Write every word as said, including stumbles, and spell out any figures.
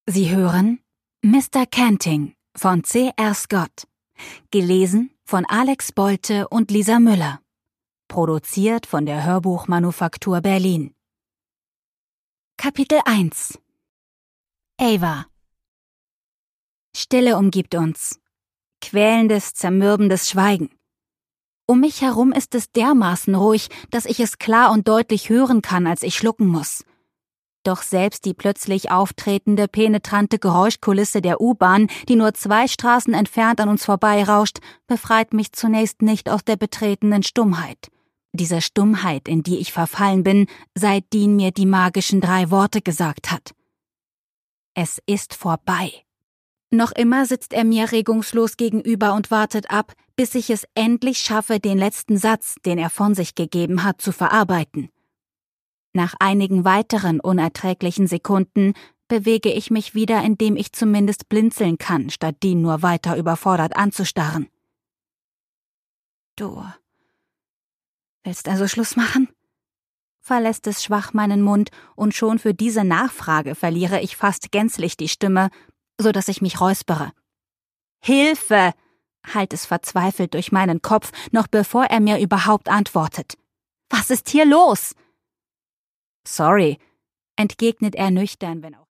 Sie hören Mister Canting von C R. Scott, gelesen von Alex Bolte und Lisa Müller, produziert von der Hörbuchmanufaktur Berlin. Kapitel eins. Ava. Stille umgibt uns. Quälendes, zermürbendes Schweigen. Um mich herum ist es dermaßen ruhig, dass ich es klar und deutlich hören kann, als ich schlucken muss. Doch selbst die plötzlich auftretende, penetrante Geräuschkulisse der U-Bahn, die nur zwei Straßen entfernt an uns vorbeirauscht, befreit mich zunächst nicht aus der betretenen Stummheit. Diese Stummheit, in die ich verfallen bin, seit Dean mir die magischen drei Worte gesagt hat. Es ist vorbei. Noch immer sitzt er mir regungslos gegenüber und wartet ab, bis ich es endlich schaffe, den letzten Satz, den er von sich gegeben hat, zu verarbeiten. Nach einigen weiteren unerträglichen Sekunden bewege ich mich wieder, indem ich zumindest blinzeln kann, statt Dean nur weiter überfordert anzustarren. Du willst also Schluss machen? Verlässt es schwach meinen Mund, und schon für diese Nachfrage verliere ich fast gänzlich die Stimme, so dass ich mich räuspere. »Hilfe!« hallt es verzweifelt durch meinen Kopf, noch bevor er mir überhaupt antwortet. »Was ist hier los?« »Sorry«, entgegnet er nüchtern, wenn auch